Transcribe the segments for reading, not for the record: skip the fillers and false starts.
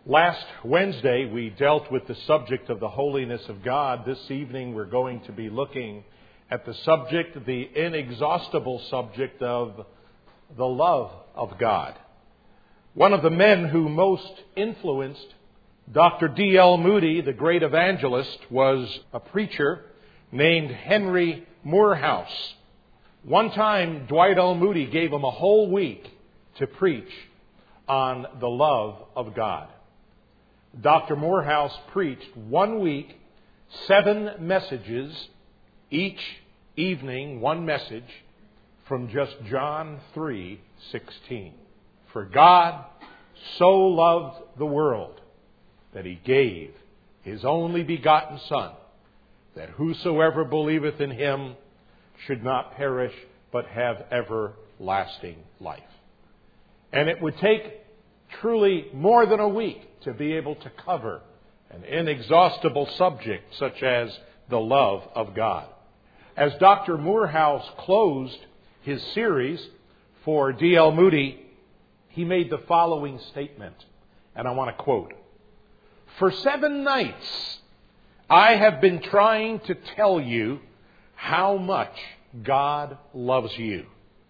Last Wednesday, we dealt with the subject of the holiness of God. This evening, we're going to be looking at the subject, the inexhaustible subject of the love of God. One of the men who most influenced Dr. D.L. Moody, the great evangelist, was a preacher named Henry Moorhouse. One time, Dwight L. Moody gave him a whole week to preach on the love of God. Dr. Moorhouse preached 1 week, 7 messages, each evening 1 message from just John 3:16. For God so loved the world that he gave his only begotten Son, that whosoever believeth in him should not perish, but have everlasting life. And it would take truly more than a week to be able to cover an inexhaustible subject such as the love of God. As Dr. Moorhouse closed his series for D.L. Moody, he made the following statement, and I want to quote. For 7 nights, I have been trying to tell you how much God loves you.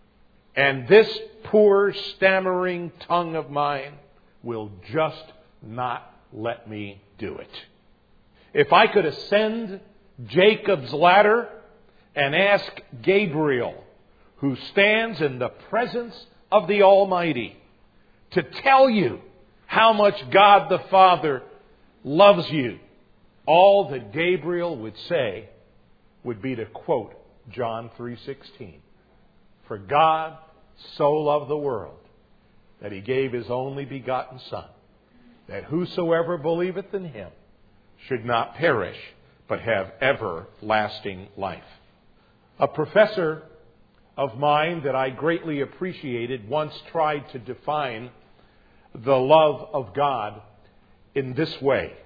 And this poor stammering tongue of mine will just not let me do it. If I could ascend Jacob's ladder and ask Gabriel, who stands in the presence of the Almighty, to tell you how much God the Father loves you, all that Gabriel would say would be to quote John 3:16. For God so loved the world that he gave his only begotten Son, that whosoever believeth in him should not perish, but have everlasting life. A professor of mine that I greatly appreciated once tried to define the love of God in this way.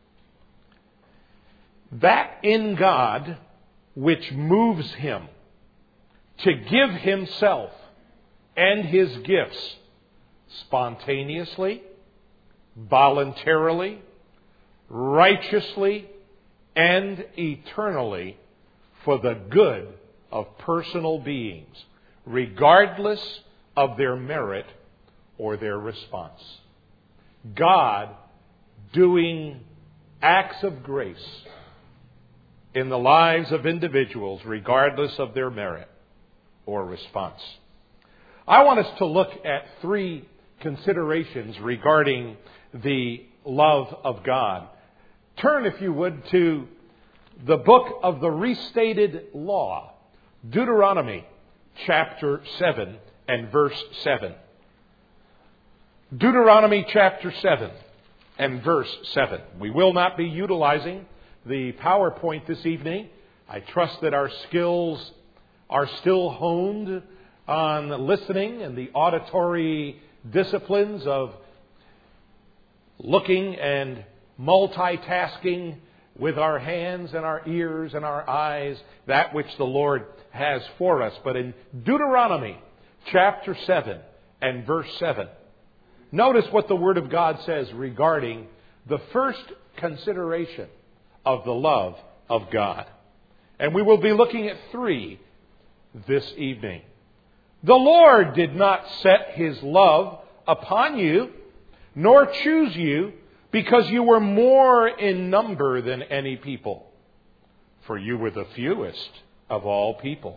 That in God which moves him to give himself and his gifts spontaneously, voluntarily, righteously, and eternally for the good of personal beings, regardless of their merit or their response. God doing acts of grace in the lives of individuals, regardless of their merit or response. I want us to look at 3 considerations regarding the love of God. Turn, if you would, to the book of the restated law, Deuteronomy chapter 7 and verse 7. Deuteronomy chapter 7 and verse 7. We will not be utilizing the PowerPoint this evening. I trust that our skills are still honed on listening and the auditory disciplines of looking and multitasking with our hands and our ears and our eyes, that which the Lord has for us. But in Deuteronomy chapter 7 and verse 7, notice what the Word of God says regarding the first consideration of the love of God. And we will be looking at 3 this evening. The Lord did not set his love upon you, nor choose you, because you were more in number than any people, for you were the fewest of all people.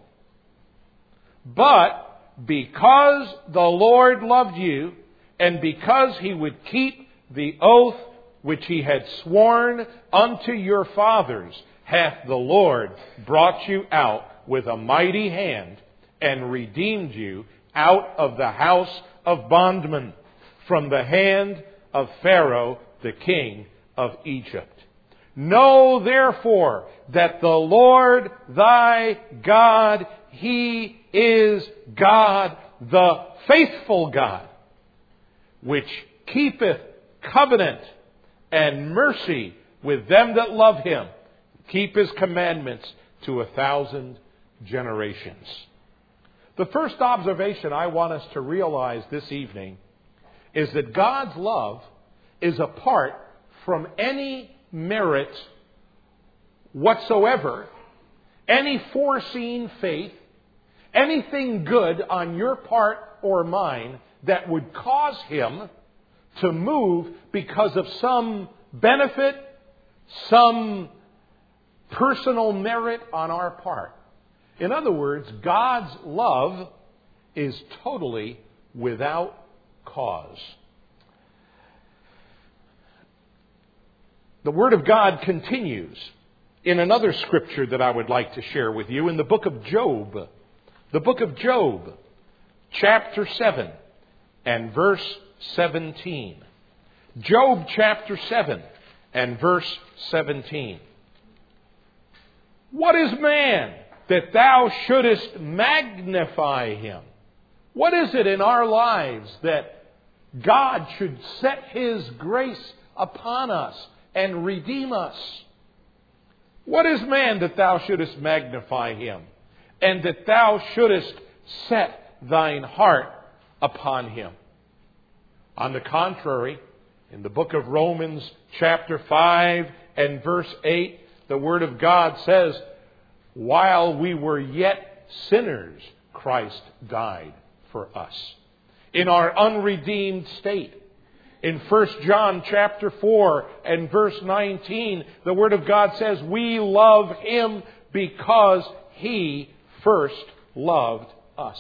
But because the Lord loved you, and because he would keep the oath which he had sworn unto your fathers, hath the Lord brought you out with a mighty hand, and redeemed you out of the house of bondmen, from the hand of Pharaoh, the king of Egypt. Know therefore that the Lord thy God, he is God, the faithful God, which keepeth covenant and mercy with them that love him, keep his commandments to 1,000 generations. The first observation I want us to realize this evening is that God's love is apart from any merit whatsoever, any foreseen faith, anything good on your part or mine that would cause Him to move because of some benefit, some personal merit on our part. In other words, God's love is totally without cause. The Word of God continues in another scripture that I would like to share with you in the book of Job. The book of Job, chapter 7 and verse 17. Job chapter 7 and verse 17. What is man that thou shouldest magnify him? What is it in our lives that God should set His grace upon us and redeem us? What is man that thou shouldest magnify him, and that thou shouldest set thine heart upon him? On the contrary, in the book of Romans chapter 5 and verse 8, the Word of God says, while we were yet sinners, Christ died for us. In our unredeemed state. In 1 John chapter 4 and verse 19, the Word of God says, we love Him because He first loved us.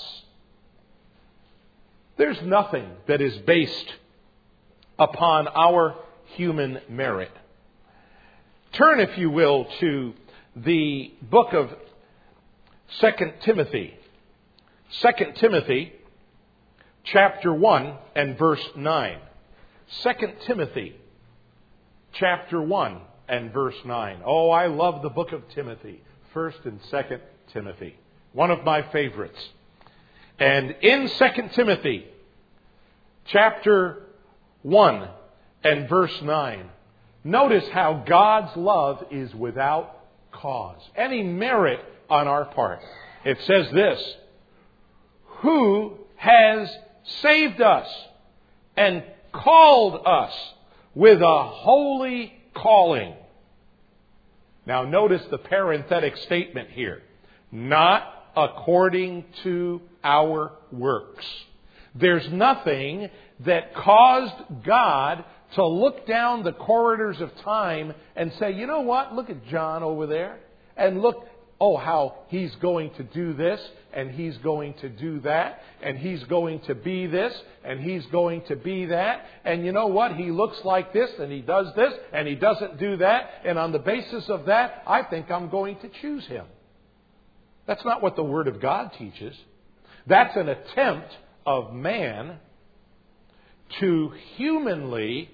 There's nothing that is based upon our human merit. Turn, if you will, to the book of 2 Timothy. 2 Timothy chapter 1 and verse 9. 2 Timothy chapter 1 and verse 9. Oh, I love the book of Timothy. 1 and 2 Timothy. One of my favorites. And in 2 Timothy chapter 1 and verse 9, notice how God's love is without cause. Any merit on our part. It says this, who has saved us and called us with a holy calling. Now notice the parenthetic statement here. Not according to our works. There's nothing that caused God to look down the corridors of time and say, you know what? Look at John over there. And look, oh, how he's going to do this, and he's going to do that, and he's going to be this, and he's going to be that. And you know what? He looks like this, and he does this, and he doesn't do that. And on the basis of that, I think I'm going to choose him. That's not what the Word of God teaches. That's an attempt of man to humanly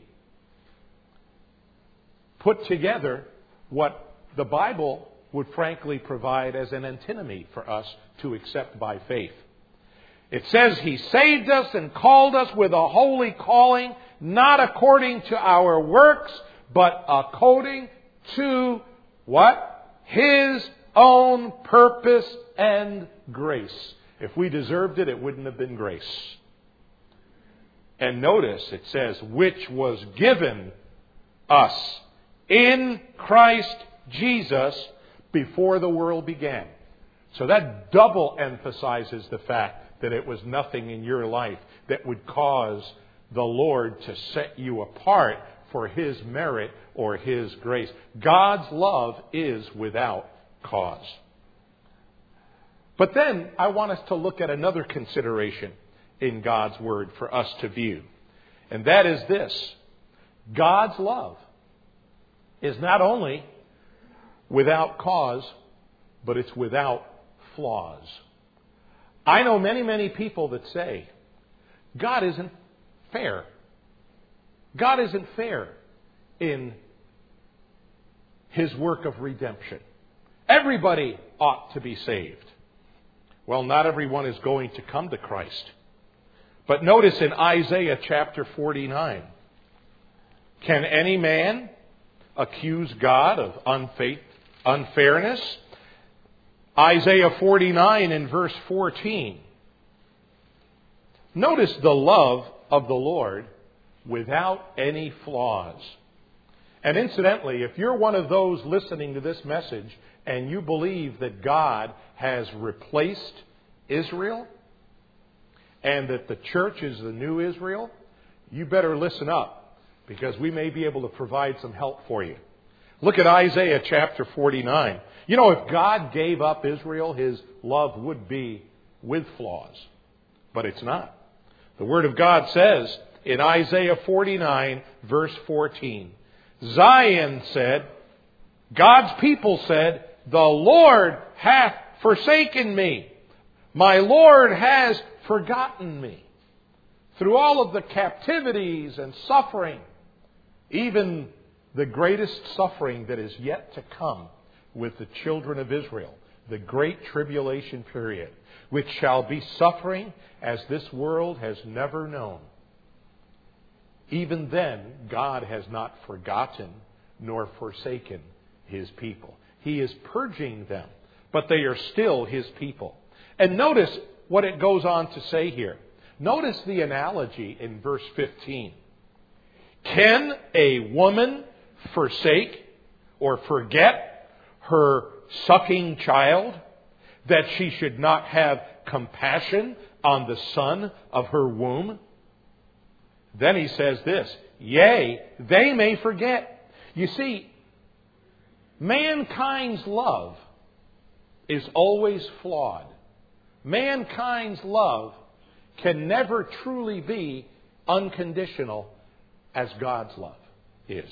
put together what the Bible would frankly provide as an antinomy for us to accept by faith. It says He saved us and called us with a holy calling, not according to our works, but according to what? His own purpose and grace. If we deserved it, it wouldn't have been grace. And notice it says, which was given us in Christ Jesus before the world began. So that double emphasizes the fact that it was nothing in your life that would cause the Lord to set you apart for His merit or His grace. God's love is without cause. But then I want us to look at another consideration in God's Word for us to view. And that is this. God's love is not only without cause, but it's without flaws. I know many, many people that say, God isn't fair. God isn't fair in His work of redemption. Everybody ought to be saved. Well, not everyone is going to come to Christ. But notice in Isaiah chapter 49, can any man accuse God of unfairness? Isaiah 49 in verse 14. Notice the love of the Lord without any flaws. And incidentally, if you're one of those listening to this message and you believe that God has replaced Israel and that the church is the new Israel, you better listen up, because we may be able to provide some help for you. Look at Isaiah chapter 49. You know, if God gave up Israel, His love would be with flaws. But it's not. The Word of God says in Isaiah 49, verse 14, Zion said, God's people said, the Lord hath forsaken me. My Lord has forgotten me. Through all of the captivities and suffering, even the greatest suffering that is yet to come with the children of Israel, the great tribulation period, which shall be suffering as this world has never known. Even then, God has not forgotten nor forsaken His people. He is purging them, but they are still His people. And notice what it goes on to say here. Notice the analogy in verse 15. Can a woman forsake or forget her sucking child, that she should not have compassion on the son of her womb? Then he says this, yea, they may forget. You see, mankind's love is always flawed. Mankind's love can never truly be unconditional as God's love is.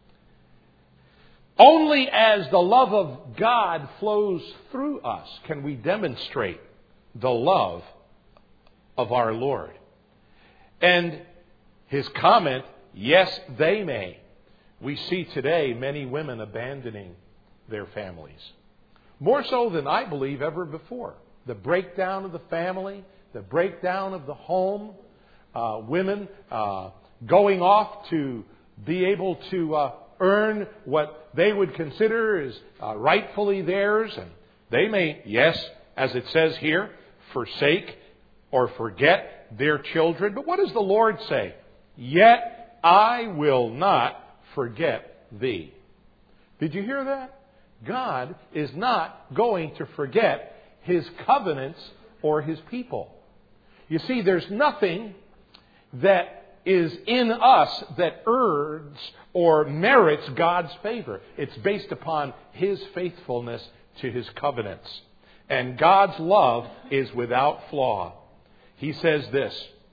Only as the love of God flows through us can we demonstrate the love of our Lord. And his comment, yes, they may. We see today many women abandoning their families. More so than I believe ever before. The breakdown of the family, the breakdown of the home, women going off to be able to earn what they would consider is rightfully theirs. And they may, yes, as it says here, forsake or forget their children. But what does the Lord say? Yet I will not forget thee. Did you hear that? God is not going to forget His covenants or His people. You see, there's nothing that is in us that earns or merits God's favor. It's based upon His faithfulness to His covenants. And God's love is without flaw. He says this,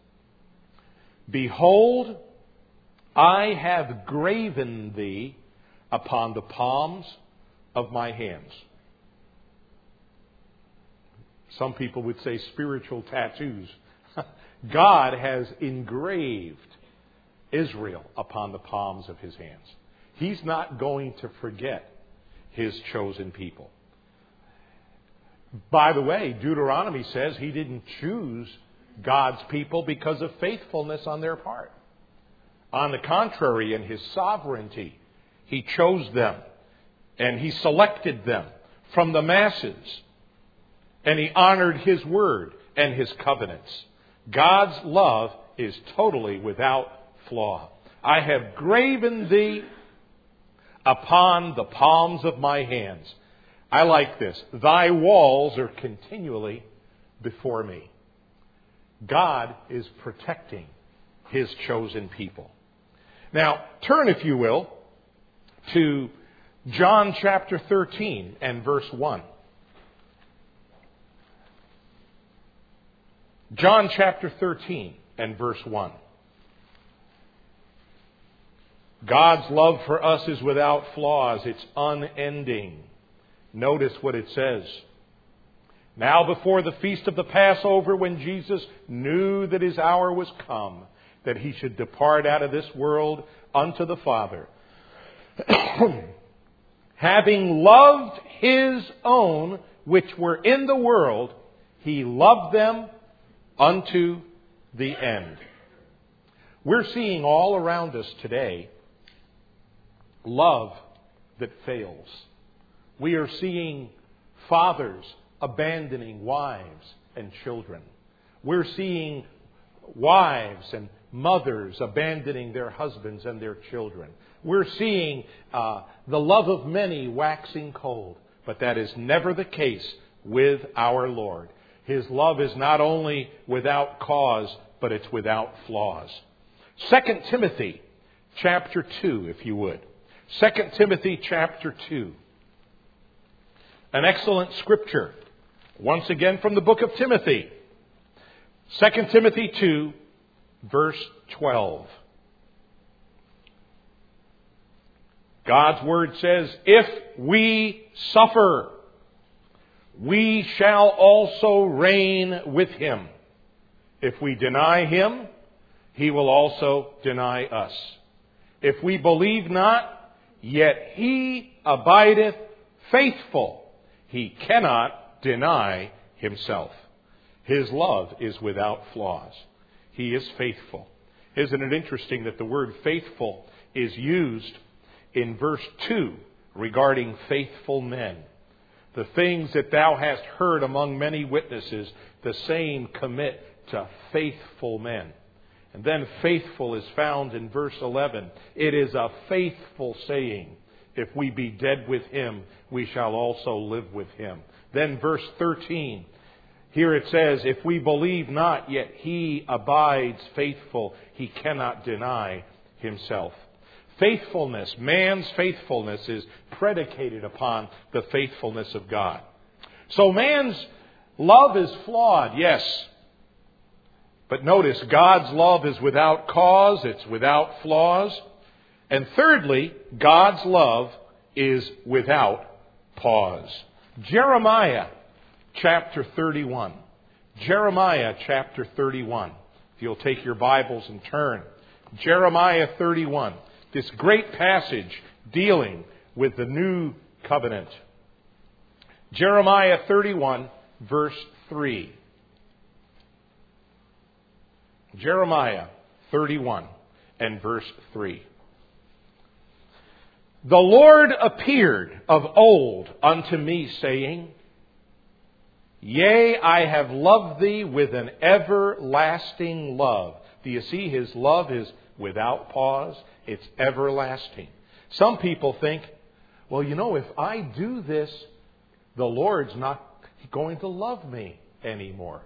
behold, I have graven thee upon the palms of my hands. Some people would say spiritual tattoos. God has engraved Israel upon the palms of His hands. He's not going to forget His chosen people. By the way, Deuteronomy says He didn't choose God's people because of faithfulness on their part. On the contrary, in His sovereignty, He chose them and He selected them from the masses. And He honored His word and His covenants. God's love is totally without flaw. I have graven thee upon the palms of my hands. I like this. Thy walls are continually before me. God is protecting His chosen people. Now, turn, if you will, to John chapter 13 and verse 1. John chapter 13 and verse 1. God's love for us is without flaws. It's unending. Notice what it says. Now before the feast of the Passover, when Jesus knew that His hour was come, that He should depart out of this world unto the Father, having loved His own which were in the world, He loved them unto the end. We're seeing all around us today love that fails. We are seeing fathers abandoning wives and children. We're seeing wives and mothers abandoning their husbands and their children. We're seeing the love of many waxing cold. But that is never the case with our Lord. His love is not only without cause, but it's without flaws. 2 Timothy chapter 2, if you would. 2 Timothy chapter 2. An excellent scripture. Once again from the book of Timothy. 2 Timothy 2, verse 12. God's word says, if we suffer, we shall also reign with him. If we deny him, he will also deny us. If we believe not, yet he abideth faithful. He cannot deny himself. His love is without flaws. He is faithful. Isn't it interesting that the word faithful is used in verse 2 regarding faithful men? The things that thou hast heard among many witnesses, the same commit to faithful men. And then faithful is found in verse 11. It is a faithful saying. If we be dead with him, we shall also live with him. Then verse 13. Here it says, if we believe not, yet he abides faithful. He cannot deny himself. Faithfulness, man's faithfulness is predicated upon the faithfulness of God. So man's love is flawed, yes. But notice, God's love is without cause, it's without flaws. And thirdly, God's love is without pause. Jeremiah chapter 31. Jeremiah chapter 31. If you'll take your Bibles and turn. Jeremiah 31. This great passage dealing with the new covenant. Jeremiah 31, verse 3. Jeremiah 31 and verse 3. The Lord appeared of old unto me, saying, Yea, I have loved thee with an everlasting love. Do you see his love is without pause? It's everlasting. Some people think, well, if I do this, the Lord's not going to love me anymore.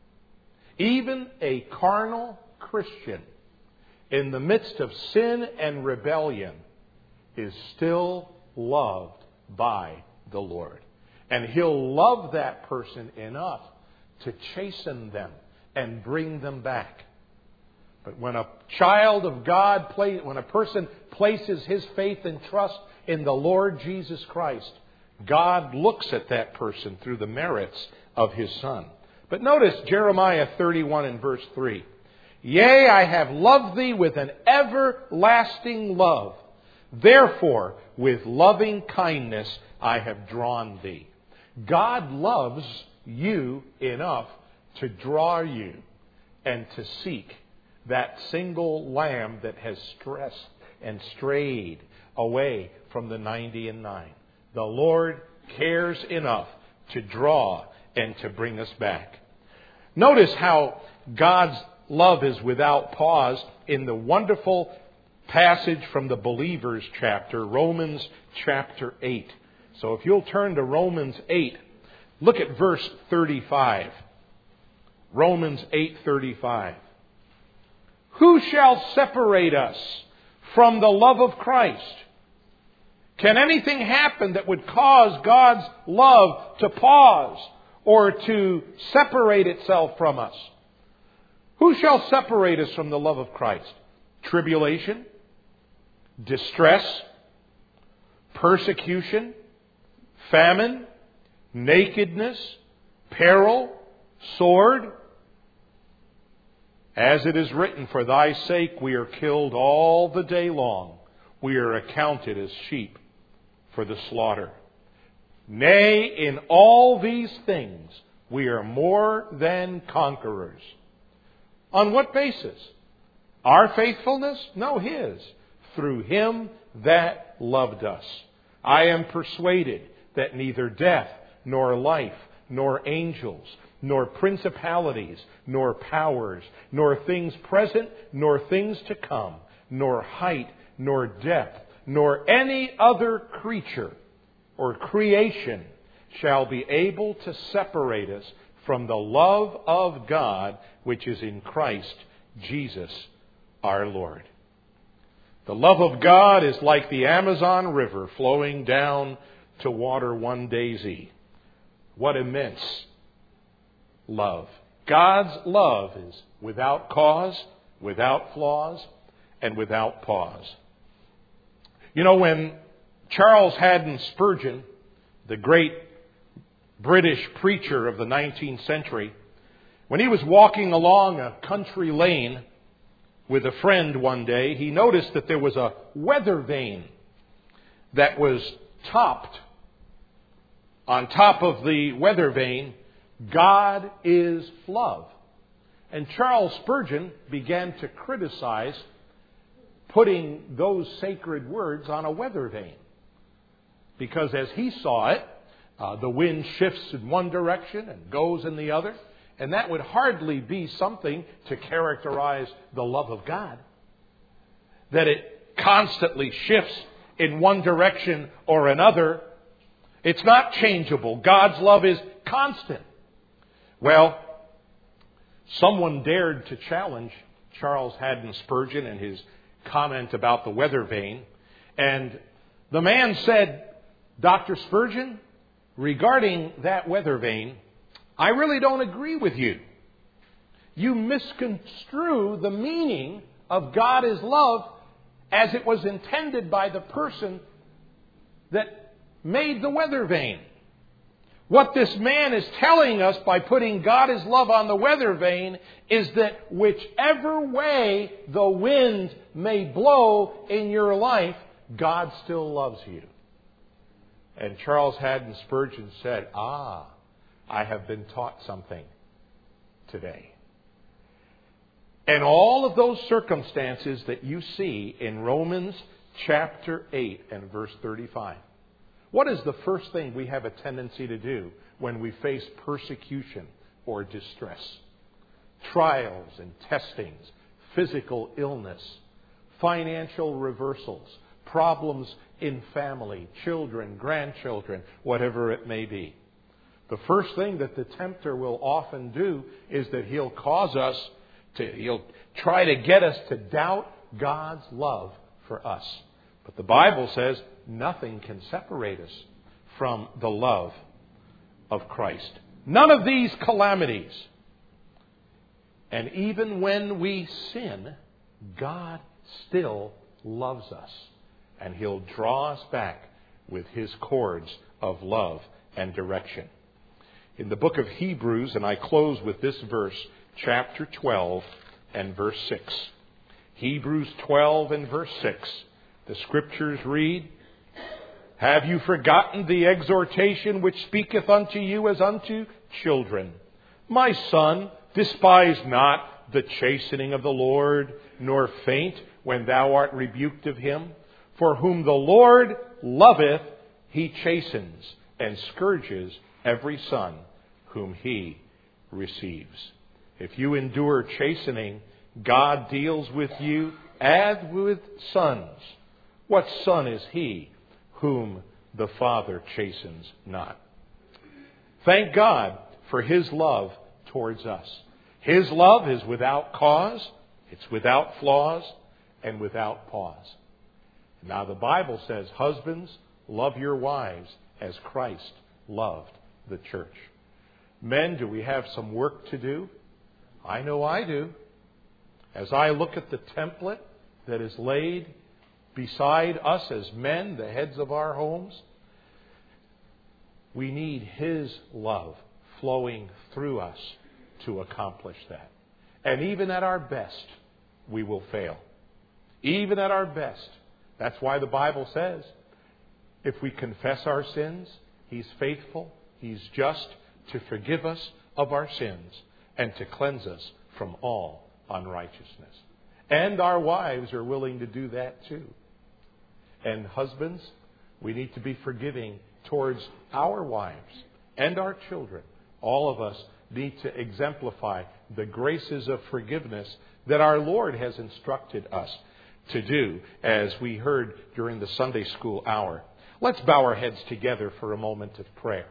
Even a carnal Christian in the midst of sin and rebellion is still loved by the Lord. And he'll love that person enough to chasten them and bring them back. But when a child of God, when a person places his faith and trust in the Lord Jesus Christ, God looks at that person through the merits of his Son. But notice Jeremiah 31 and verse 3. Yea, I have loved thee with an everlasting love. Therefore, with loving kindness I have drawn thee. God loves you enough to draw you and to seek that single lamb that has stressed and strayed away from the 99. The Lord cares enough to draw and to bring us back. Notice how God's love is without pause in the wonderful passage from the Believers chapter, Romans chapter 8. So if you'll turn to Romans 8, look at verse 35. Romans 8:35. Who shall separate us from the love of Christ? Can anything happen that would cause God's love to pause or to separate itself from us? Who shall separate us from the love of Christ? Tribulation? Distress? Persecution? Famine? Nakedness? Peril? Sword? As it is written, for thy sake we are killed all the day long. We are accounted as sheep for the slaughter. Nay, in all these things we are more than conquerors. On what basis? Our faithfulness? No, his. Through him that loved us. I am persuaded that neither death, nor life, nor angels, nor principalities, nor powers, nor things present, nor things to come, nor height, nor depth, nor any other creature or creation shall be able to separate us from the love of God which is in Christ Jesus our Lord. The love of God is like the Amazon River flowing down to water one daisy. What immense love. God's love is without cause, without flaws, and without pause. You know, when Charles Haddon Spurgeon, the great British preacher of the 19th century, when he was walking along a country lane with a friend one day, he noticed that there was a weather vane that was topped. On top of the weather vane, God is love. And Charles Spurgeon began to criticize putting those sacred words on a weather vane. Because as he saw it, the wind shifts in one direction and goes in the other. And that would hardly be something to characterize the love of God. That it constantly shifts in one direction or another. It's not changeable. God's love is constant. Well, someone dared to challenge Charles Haddon Spurgeon and his comment about the weather vane. And the man said, Dr. Spurgeon, regarding that weather vane, I really don't agree with you. You misconstrue the meaning of God is love as it was intended by the person that made the weather vane. What this man is telling us by putting God is love on the weather vane is that whichever way the wind may blow in your life, God still loves you. And Charles Haddon Spurgeon said, I have been taught something today. And all of those circumstances that you see in Romans chapter 8 and verse 35. What is the first thing we have a tendency to do when we face persecution or distress? Trials and testings, physical illness, financial reversals, problems in family, children, grandchildren, whatever it may be. The first thing that the tempter will often do is that he'll try to get us to doubt God's love for us. But the Bible says nothing can separate us from the love of Christ. None of these calamities. And even when we sin, God still loves us. And He'll draw us back with His cords of love and direction. In the book of Hebrews, and I close with this verse, chapter 12 and verse 6. Hebrews 12 and verse 6. The Scriptures read, Have you forgotten the exhortation which speaketh unto you as unto children? My son, despise not the chastening of the Lord, nor faint when thou art rebuked of Him. For whom the Lord loveth, He chastens, and scourges every son whom He receives. If you endure chastening, God deals with you as with sons. What son is he whom the Father chastens not? Thank God for His love towards us. His love is without cause, it's without flaws, and without pause. Now the Bible says, husbands, love your wives as Christ loved the church. Men, do we have some work to do? I know I do. As I look at the template that is laid beside us as men, the heads of our homes, we need His love flowing through us to accomplish that. And even at our best, we will fail. Even at our best. That's why the Bible says, if we confess our sins, He's faithful, He's just to forgive us of our sins and to cleanse us from all unrighteousness. And our wives are willing to do that too. And husbands, we need to be forgiving towards our wives and our children. All of us need to exemplify the graces of forgiveness that our Lord has instructed us to do, as we heard during the Sunday school hour. Let's bow our heads together for a moment of prayer.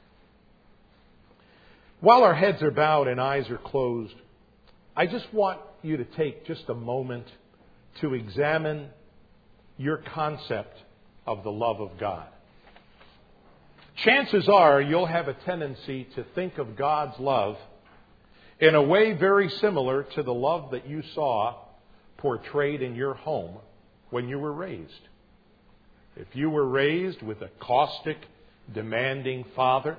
While our heads are bowed and eyes are closed, I just want you to take just a moment to examine your concept of the love of God. Chances are you'll have a tendency to think of God's love in a way very similar to the love that you saw portrayed in your home when you were raised. If you were raised with a caustic, demanding father,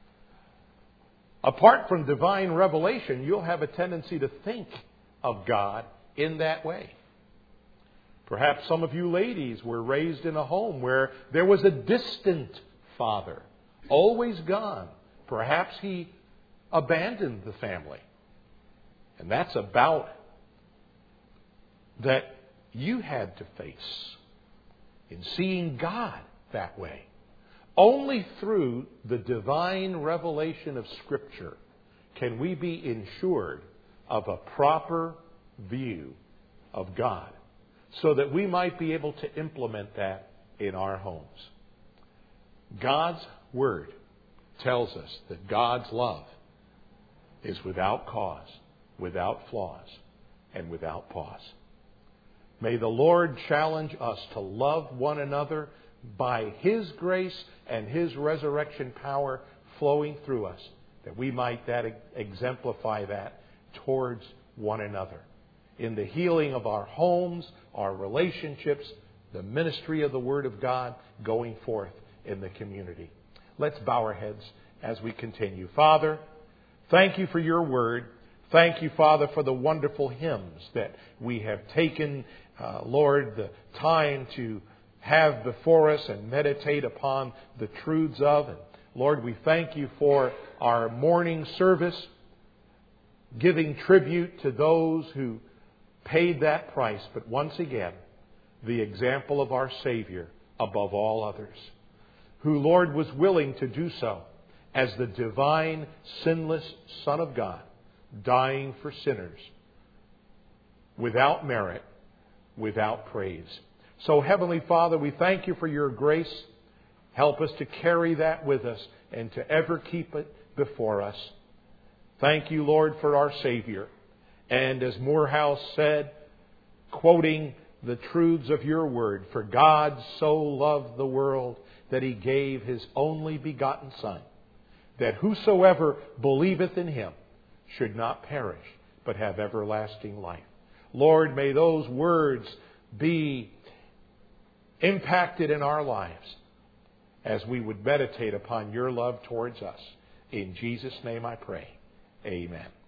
apart from divine revelation, you'll have a tendency to think of God in that way. Perhaps some of you ladies were raised in a home where there was a distant father, always gone. Perhaps he abandoned the family. And that's about that you had to face in seeing God that way. Only through the divine revelation of Scripture can we be ensured of a proper view of God, so that we might be able to implement that in our homes. God's Word tells us that God's love is without cause, without flaws, and without pause. May the Lord challenge us to love one another by His grace and His resurrection power flowing through us, that we might exemplify that towards one another. In the healing of our homes, our relationships, the ministry of the Word of God going forth in the community. Let's bow our heads as we continue. Father, thank you for your Word. Thank you, Father, for the wonderful hymns that we have taken, Lord, the time to have before us and meditate upon the truths of. And Lord, we thank you for our morning service, giving tribute to those who paid that price. But once again, the example of our Savior above all others, who, Lord, was willing to do so as the divine, sinless Son of God, dying for sinners without merit, without praise. So, Heavenly Father, we thank you for your grace. Help us to carry that with us and to ever keep it before us. Thank you, Lord, for our Savior. And as Morehouse said, quoting the truths of your word, for God so loved the world that He gave His only begotten Son, that whosoever believeth in Him should not perish, but have everlasting life. Lord, may those words be impacted in our lives as we would meditate upon your love towards us. In Jesus' name I pray. Amen.